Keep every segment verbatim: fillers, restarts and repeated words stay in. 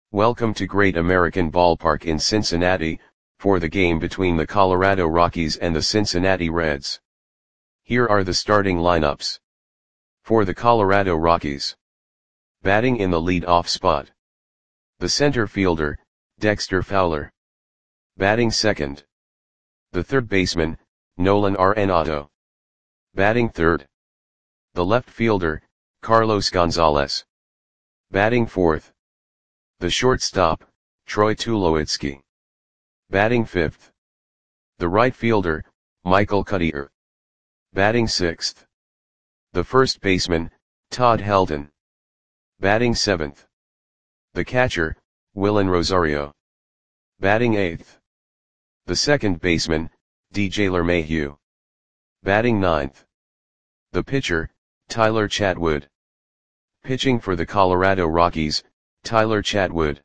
Welcome to Great American Ballpark in Cincinnati, for the game between the Colorado Rockies and the Cincinnati Reds. Here are the starting lineups. For the Colorado Rockies. Batting in the lead-off spot. The center fielder, Dexter Fowler. Batting second. The third baseman, Nolan Arenado. Batting third. The left fielder, Carlos Gonzalez. Batting fourth. The shortstop, Troy Tulowitzki. Batting fifth. The right fielder, Michael Cuddyer. Batting sixth. The first baseman, Todd Helton. Batting seventh. The catcher, Willen Rosario. Batting eighth. The second baseman, D J LeMahieu. Batting ninth. The pitcher, Tyler Chatwood. Pitching for the Colorado Rockies, Tyler Chatwood.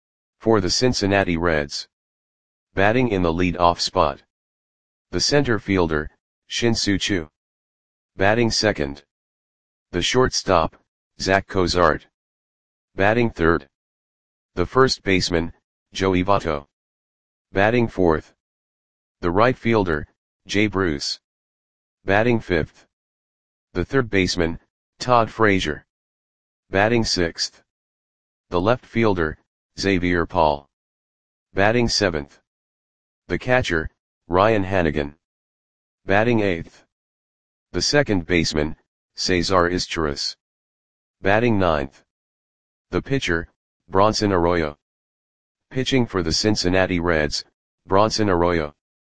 For the Cincinnati Reds. Batting in the lead-off spot. The center fielder, Shin-Soo Choo. Batting second. The shortstop, Zach Cozart. Batting third. The first baseman, Joey Votto. Batting fourth. The right fielder, Jay Bruce. Batting fifth. The third baseman, Todd Frazier. Batting sixth. The left fielder, Xavier Paul. Batting seventh. The catcher, Ryan Hanigan. Batting eighth. The second baseman, Cesar Izturis. Batting ninth. The pitcher, Bronson Arroyo. Pitching for the Cincinnati Reds, Bronson Arroyo.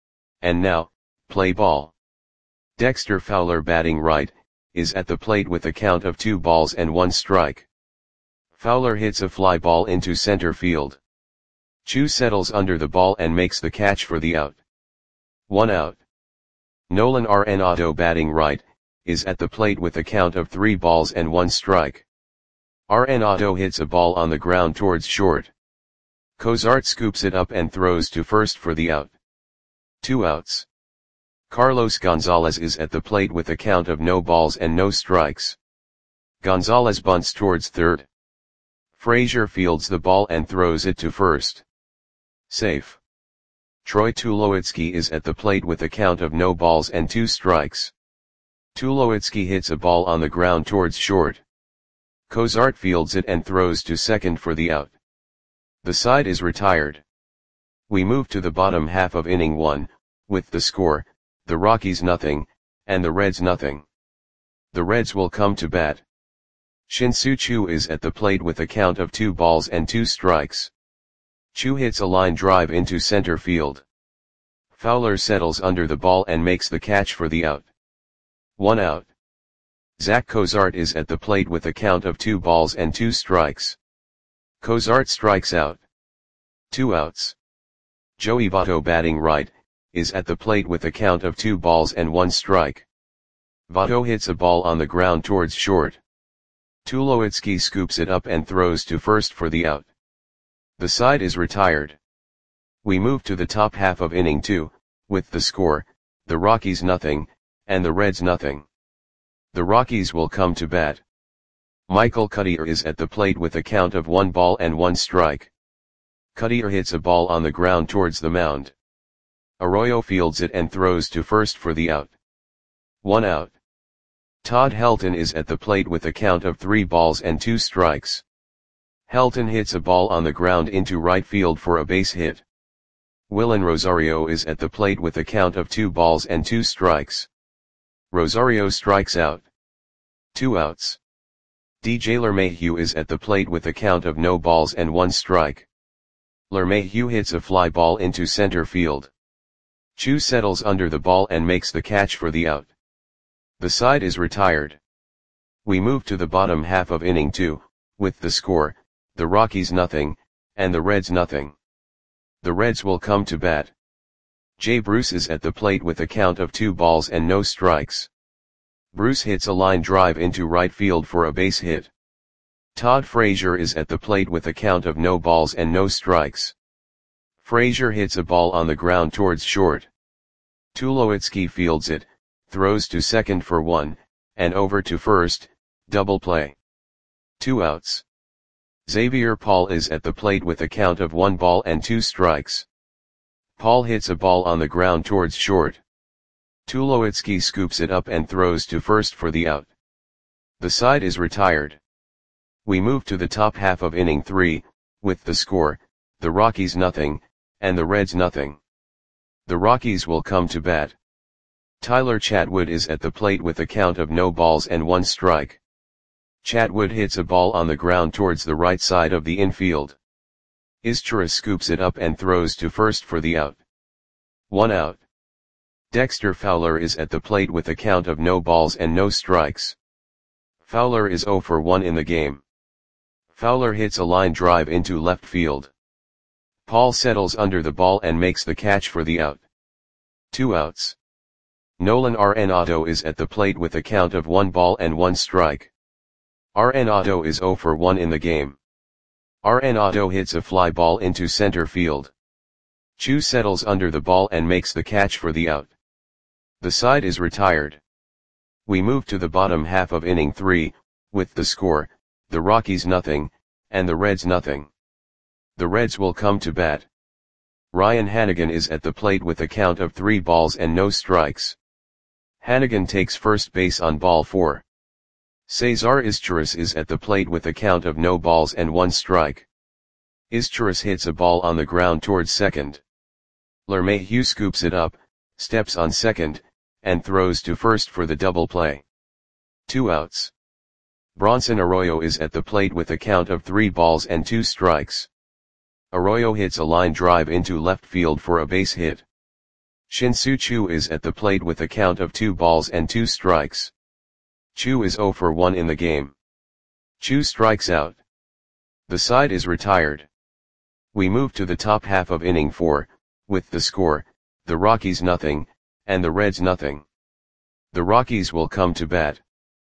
And now, play ball. Dexter Fowler batting right, is at the plate with a count of two balls and one strike. Fowler hits a fly ball into center field. Choo settles under the ball and makes the catch for the out. One out. Nolan Arenado batting right, is at the plate with a count of three balls and one strike. Arenado hits a ball on the ground towards short. Cozart scoops it up and throws to first for the out. Two outs. Carlos Gonzalez is at the plate with a count of no balls and no strikes. Gonzalez bunts towards third. Frazier fields the ball and throws it to first. Safe. Troy Tulowitzki is at the plate with a count of no balls and two strikes. Tulowitzki hits a ball on the ground towards short. Cozart fields it and throws to second for the out. The side is retired. We move to the bottom half of inning one, with the score, the Rockies nothing, and the Reds nothing. The Reds will come to bat. Shin-Soo Choo is at the plate with a count of two balls and two strikes. Choo hits a line drive into center field. Fowler settles under the ball and makes the catch for the out. One out. Zach Cozart is at the plate with a count of two balls and two strikes. Cozart strikes out. Two outs. Joey Votto batting right, is at the plate with a count of two balls and one strike. Votto hits a ball on the ground towards short. Tulowitzki scoops it up and throws to first for the out. The side is retired. We move to the top half of inning two, with the score, the Rockies nothing, and the Reds nothing. The Rockies will come to bat. Michael Cuddyer is at the plate with a count of one ball and one strike. Cuddyer hits a ball on the ground towards the mound. Arroyo fields it and throws to first for the out. One out. Todd Helton is at the plate with a count of three balls and two strikes. Helton hits a ball on the ground into right field for a base hit. Willen Rosario is at the plate with a count of two balls and two strikes. Rosario strikes out. Two outs. D J LeMahieu is at the plate with a count of no balls and one strike. LeMahieu hits a fly ball into center field. Choo settles under the ball and makes the catch for the out. The side is retired. We move to the bottom half of inning two, with the score, the Rockies nothing, and the Reds nothing. The Reds will come to bat. Jay Bruce is at the plate with a count of two balls and no strikes. Bruce hits a line drive into right field for a base hit. Todd Frazier is at the plate with a count of no balls and no strikes. Frazier hits a ball on the ground towards short. Tulowitzki fields it, throws to second for one, and over to first, double play. Two outs. Xavier Paul is at the plate with a count of one ball and two strikes. Paul hits a ball on the ground towards short. Tulowitzki scoops it up and throws to first for the out. The side is retired. We move to the top half of inning three, with the score, the Rockies nothing, and the Reds nothing. The Rockies will come to bat. Tyler Chatwood is at the plate with a count of no balls and one strike. Chatwood hits a ball on the ground towards the right side of the infield. Izturis scoops it up and throws to first for the out. One out. Dexter Fowler is at the plate with a count of no balls and no strikes. Fowler is oh for one in the game. Fowler hits a line drive into left field. Paul settles under the ball and makes the catch for the out. Two outs. Nolan Arenado is at the plate with a count of one ball and one strike. Arenado is oh for one in the game. Arenado hits a fly ball into center field. Chu settles under the ball and makes the catch for the out. The side is retired. We move to the bottom half of inning three, with the score, the Rockies nothing, and the Reds nothing. The Reds will come to bat. Ryan Hanigan is at the plate with a count of three balls and no strikes. Hanigan takes first base on ball four. Cesar Izturis is at the plate with a count of no balls and one strike. Izturis hits a ball on the ground towards second. LeMahieu scoops it up, steps on second, and throws to first for the double play. Two outs. Bronson Arroyo is at the plate with a count of three balls and two strikes. Arroyo hits a line drive into left field for a base hit. Shin-Soo Choo is at the plate with a count of two balls and two strikes. Choo is oh for one in the game. Choo strikes out. The side is retired. We move to the top half of inning four, with the score, the Rockies nothing, and the Reds nothing. The Rockies will come to bat.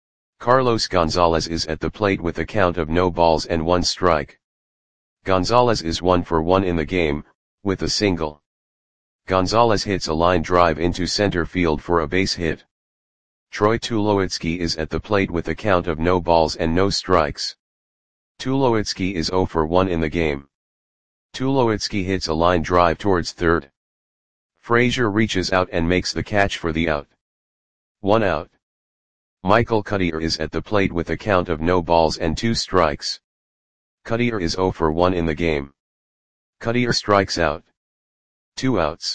Carlos Gonzalez is at the plate with a count of no balls and one strike. Gonzalez is one for one in the game, with a single. Gonzalez hits a line drive into center field for a base hit. Troy Tulowitzki is at the plate with a count of no balls and no strikes. Tulowitzki is oh for one in the game. Tulowitzki hits a line drive towards third. Frazier reaches out and makes the catch for the out. One out. Michael Cuddyer is at the plate with a count of no balls and two strikes. Cuddyer is oh for one in the game. Cuddyer strikes out. Two outs.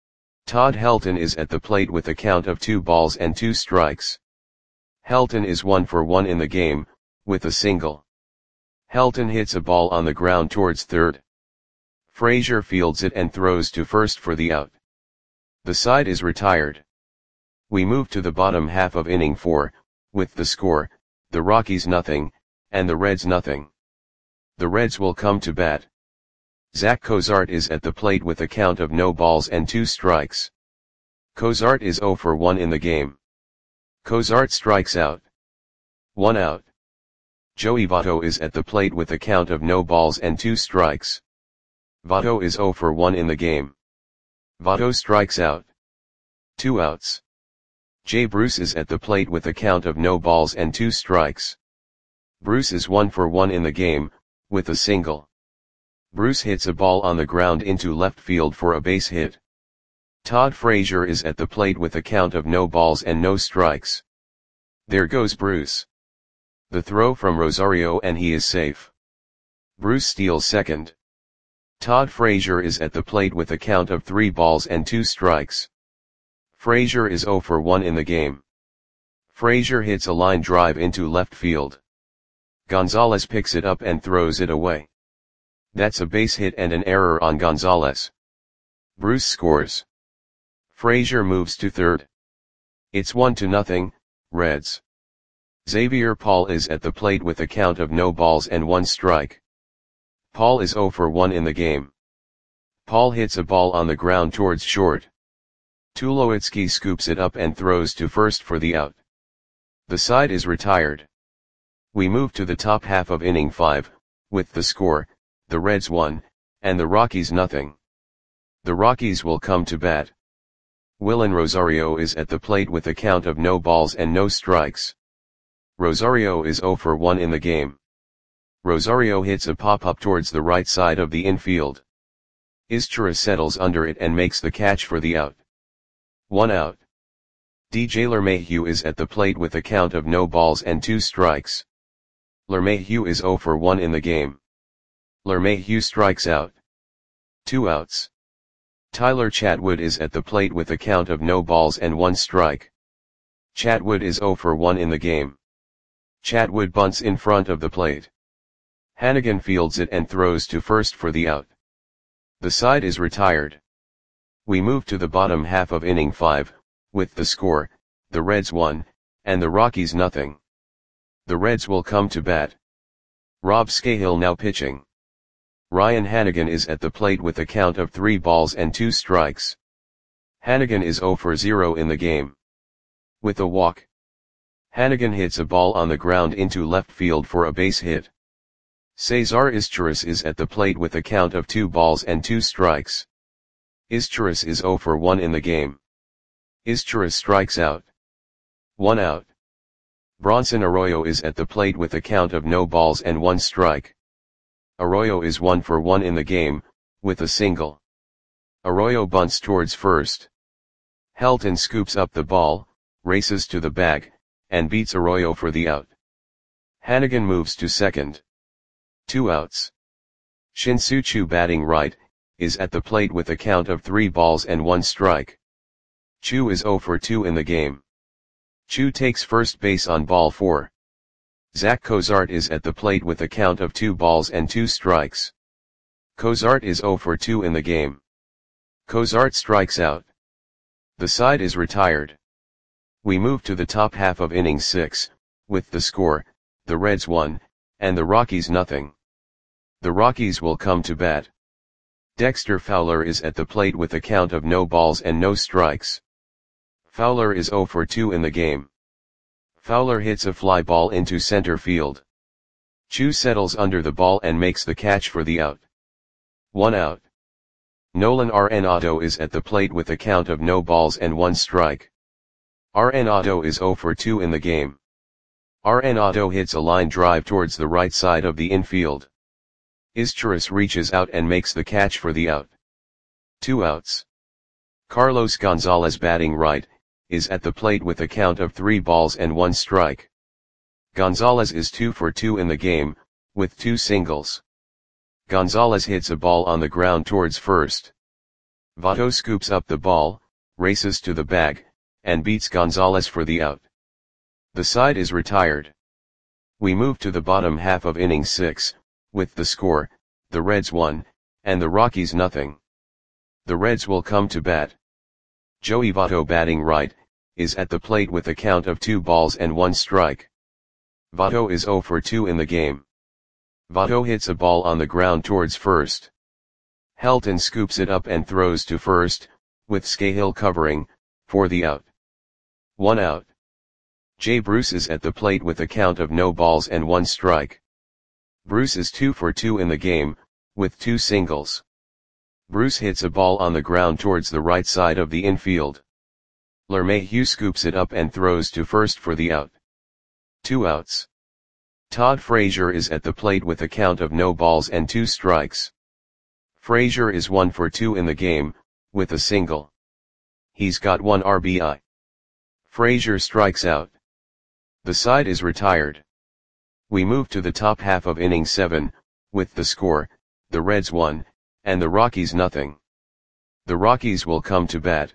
Todd Helton is at the plate with a count of two balls and two strikes. Helton is one for one in the game, with a single. Helton hits a ball on the ground towards third. Frazier fields it and throws to first for the out. The side is retired. We move to the bottom half of inning four, with the score, the Rockies nothing, and the Reds nothing. The Reds will come to bat. Zach Cozart is at the plate with a count of no balls and two strikes. Cozart is oh for one in the game. Cozart strikes out. One out. Joey Votto is at the plate with a count of no balls and two strikes. Votto is oh for one in the game. Votto strikes out. Two outs. Jay Bruce is at the plate with a count of no balls and two strikes. Bruce is one for one in the game, with a single. Bruce hits a ball on the ground into left field for a base hit. Todd Frazier is at the plate with a count of no balls and no strikes. There goes Bruce. The throw from Rosario and he is safe. Bruce steals second. Todd Frazier is at the plate with a count of three balls and two strikes. Frazier is oh for one in the game. Frazier hits a line drive into left field. Gonzalez picks it up and throws it away. That's a base hit and an error on Gonzalez. Bruce scores. Frazier moves to third. It's one to nothing, Reds. Xavier Paul is at the plate with a count of no balls and one strike. Paul is oh for one in the game. Paul hits a ball on the ground towards short. Tulowitzki scoops it up and throws to first for the out. The side is retired. We move to the top half of inning five, with the score, the Reds one, and the Rockies nothing. The Rockies will come to bat. Willen Rosario is at the plate with a count of no balls and no strikes. Rosario is oh for one in the game. Rosario hits a pop-up towards the right side of the infield. Izturis settles under it and makes the catch for the out. One out. D J LeMahieu is at the plate with a count of no balls and two strikes. LeMahieu is zero for one in the game. LeMahieu strikes out. Two outs. Tyler Chatwood is at the plate with a count of no balls and one strike. Chatwood is zero for one in the game. Chatwood bunts in front of the plate. Hannigan fields it and throws to first for the out. The side is retired. We move to the bottom half of inning five, with the score, the Reds one, and the Rockies nothing. The Reds will come to bat. Rob Scahill now pitching. Ryan Hannigan is at the plate with a count of three balls and two strikes. Hannigan is zero for zero in the game. With a walk. Hannigan hits a ball on the ground into left field for a base hit. Cesar Izturis is at the plate with a count of two balls and two strikes. Izturis is zero for one in the game. Izturis strikes out. One out. Bronson Arroyo is at the plate with a count of no balls and one strike. Arroyo is one for one in the game, with a single. Arroyo bunts towards first. Helton scoops up the ball, races to the bag, and beats Arroyo for the out. Hannigan moves to second. Two outs. Shin-Soo Choo batting right, is at the plate with a count of three balls and one strike. Choo is zero for two in the game. Choo takes first base on ball four. Zach Cozart is at the plate with a count of two balls and two strikes. Cozart is zero for two in the game. Cozart strikes out. The side is retired. We move to the top half of inning six, with the score, the Reds one, and the Rockies nothing. The Rockies will come to bat. Dexter Fowler is at the plate with a count of no balls and no strikes. Fowler is zero for two in the game. Fowler hits a fly ball into center field. Choo settles under the ball and makes the catch for the out. One out. Nolan Arenado is at the plate with a count of no balls and one strike. Arenado is zero for two in the game. Arenado hits a line drive towards the right side of the infield. Izturis reaches out and makes the catch for the out. Two outs. Carlos Gonzalez batting right, is at the plate with a count of three balls and one strike. Gonzalez is two for two in the game, with two singles. Gonzalez hits a ball on the ground towards first. Votto scoops up the ball, races to the bag, and beats Gonzalez for the out. The side is retired. We move to the bottom half of inning six, with the score, the Reds one, and the Rockies nothing. The Reds will come to bat. Joey Votto batting right, is at the plate with a count of two balls and one strike. Votto is zero for two in the game. Votto hits a ball on the ground towards first. Helton scoops it up and throws to first, with Scahill covering, for the out. One out. Jay Bruce is at the plate with a count of no balls and one strike. Bruce is two for two in the game, with two singles. Bruce hits a ball on the ground towards the right side of the infield. LeMahieu scoops it up and throws to first for the out. Two outs. Todd Frazier is at the plate with a count of no balls and two strikes. Frazier is one for two in the game, with a single. He's got one R B I. Frazier strikes out. The side is retired. We move to the top half of inning seven, with the score, the Reds one, and the Rockies nothing. The Rockies will come to bat.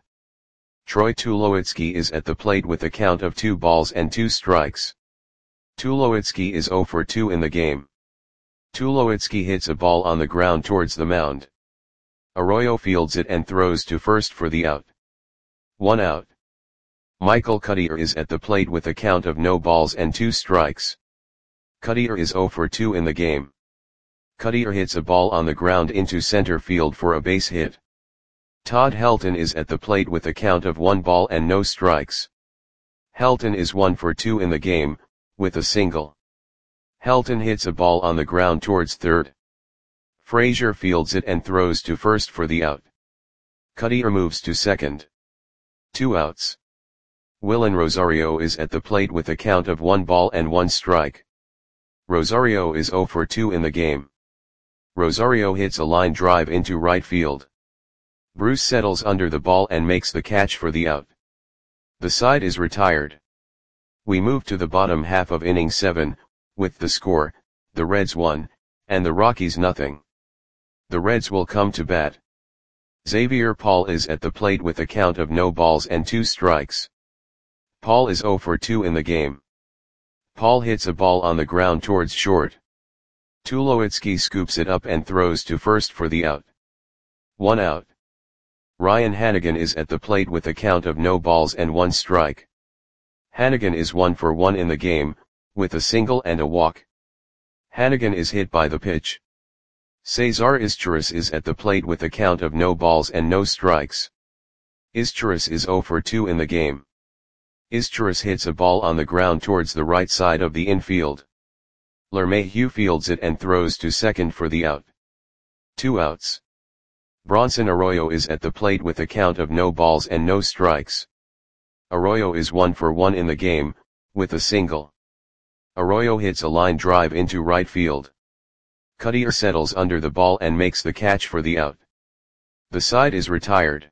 Troy Tulowitzki is at the plate with a count of two balls and two strikes. Tulowitzki is zero for two in the game. Tulowitzki hits a ball on the ground towards the mound. Arroyo fields it and throws to first for the out. One out. Michael Cuddyer is at the plate with a count of no balls and two strikes. Cuddyer is zero for two in the game. Cuddyer hits a ball on the ground into center field for a base hit. Todd Helton is at the plate with a count of one ball and no strikes. Helton is one for two in the game, with a single. Helton hits a ball on the ground towards third. Frazier fields it and throws to first for the out. Cuddyer moves to second. Two outs. Willen Rosario is at the plate with a count of one ball and one strike. Rosario is zero for two in the game. Rosario hits a line drive into right field. Bruce settles under the ball and makes the catch for the out. The side is retired. We move to the bottom half of inning seven, with the score, the Reds one, and the Rockies nothing. The Reds will come to bat. Xavier Paul is at the plate with a count of no balls and two strikes. Paul is zero for two in the game. Paul hits a ball on the ground towards short. Tulowitzki scoops it up and throws to first for the out. One out. Ryan Hanigan is at the plate with a count of no balls and one strike. Hanigan is one for one in the game, with a single and a walk. Hanigan is hit by the pitch. Cesar Izturis is at the plate with a count of no balls and no strikes. Izturis is zero for two in the game. Izturis hits a ball on the ground towards the right side of the infield. LeMahieu fields it and throws to second for the out. Two outs. Bronson Arroyo is at the plate with a count of no balls and no strikes. Arroyo is one for one in the game, with a single. Arroyo hits a line drive into right field. Cuddyer settles under the ball and makes the catch for the out. The side is retired.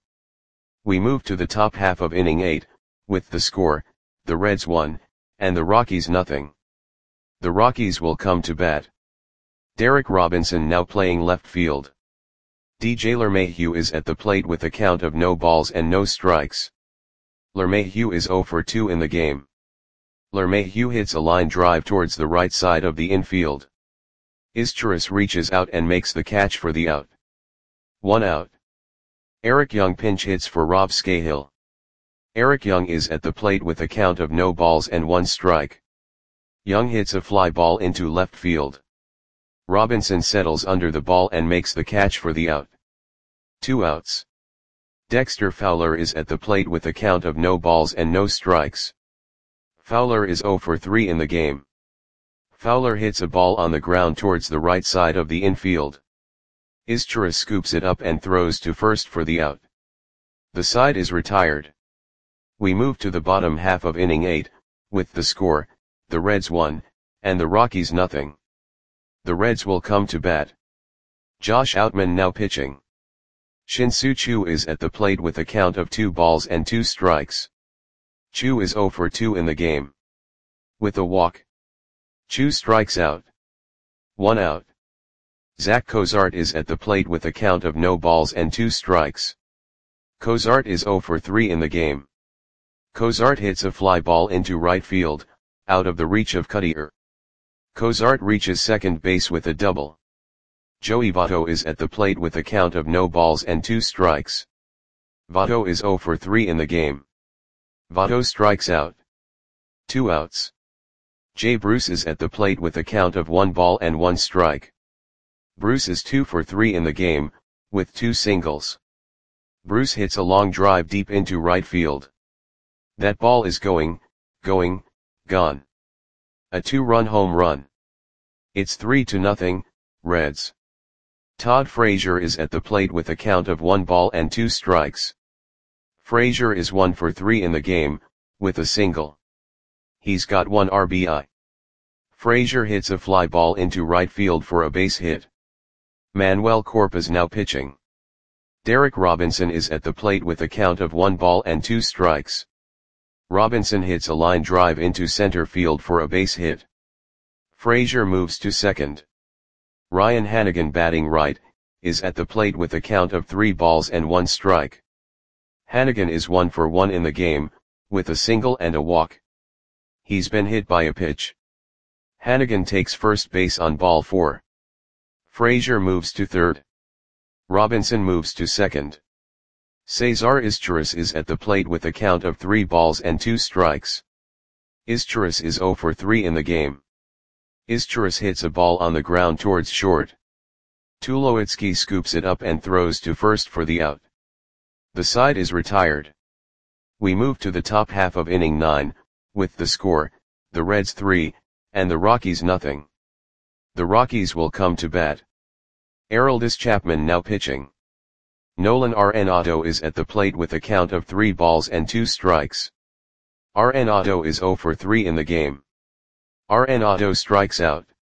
We move to the top half of inning eight, with the score, the Reds one, and the Rockies nothing. The Rockies will come to bat. Derek Robinson now playing left field. D J LeMahieu is at the plate with a count of no balls and no strikes. LeMahieu is zero for two in the game. LeMahieu hits a line drive towards the right side of the infield. Izturis reaches out and makes the catch for the out. One out. Eric Young pinch hits for Rob Scahill. Eric Young is at the plate with a count of no balls and one strike. Young hits a fly ball into left field. Robinson settles under the ball and makes the catch for the out. Two outs. Dexter Fowler is at the plate with a count of no balls and no strikes. Fowler is zero for three in the game. Fowler hits a ball on the ground towards the right side of the infield. Izturis scoops it up and throws to first for the out. The side is retired. We move to the bottom half of inning eight, with the score, the Reds one, and the Rockies nothing. The Reds will come to bat. Josh Outman now pitching. Shin-Soo Choo is at the plate with a count of two balls and two strikes. Choo is zero for two in the game. With a walk. Choo strikes out. One out. Zach Cozart is at the plate with a count of no balls and two strikes. Cozart is zero for three in the game. Cozart hits a fly ball into right field, out of the reach of Cuddyer. Cozart reaches second base with a double. Joey Votto is at the plate with a count of no balls and two strikes. Votto is zero for three in the game. Votto strikes out. Two outs. Jay Bruce is at the plate with a count of one ball and one strike. Bruce is two for three in the game, with two singles. Bruce hits a long drive deep into right field. That ball is going, going, gone. A two-run home run. It's three to nothing, Reds. Todd Frazier is at the plate with a count of one ball and two strikes. Frazier is one for three in the game, with a single. He's got one R B I. Frazier hits a fly ball into right field for a base hit. Manuel Corpus now pitching. Derek Robinson is at the plate with a count of one ball and two strikes. Robinson hits a line drive into center field for a base hit. Frazier moves to second. Ryan Hanigan batting right, is at the plate with a count of three balls and one strike. Hanigan is one for one in the game, with a single and a walk. He's been hit by a pitch. Hanigan takes first base on ball four. Frazier moves to third. Robinson moves to second. Cesar Izturis is at the plate with a count of three balls and two strikes. Izturis is zero for three in the game. Izturis hits a ball on the ground towards short. Tulowitzki scoops it up and throws to first for the out. The side is retired. We move to the top half of inning nine, with the score, the Reds three, and the Rockies nothing. The Rockies will come to bat. Aroldis Chapman now pitching. Nolan Arenado is at the plate with a count of three balls and two strikes. Arenado is zero for three in the game. Arenado strikes out.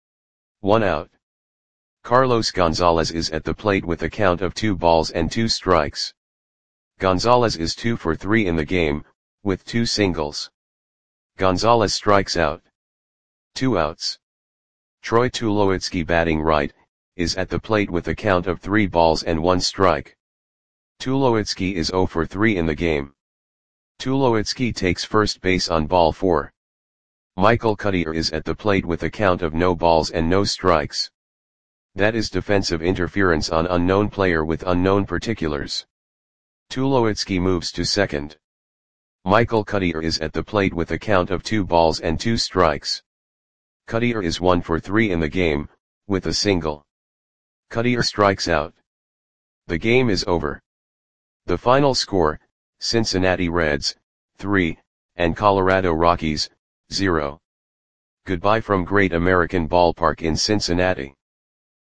one out. Carlos Gonzalez is at the plate with a count of two balls and two strikes. Gonzalez is two for three in the game, with two singles. Gonzalez strikes out. Two outs. Troy Tulowitzki, batting right, is at the plate with a count of three balls and one strike. Tulowitzki is zero for three in the game. Tulowitzki takes first base on ball four. Michael Cuddyer is at the plate with a count of no balls and no strikes. That is defensive interference on unknown player with unknown particulars. Tulowitzki moves to second. Michael Cuddyer is at the plate with a count of two balls and two strikes. Cuddyer is one for three in the game, with a single. Cuddyer strikes out. The game is over. The final score, Cincinnati Reds, three, and Colorado Rockies, zero. Goodbye from Great American Ballpark in Cincinnati.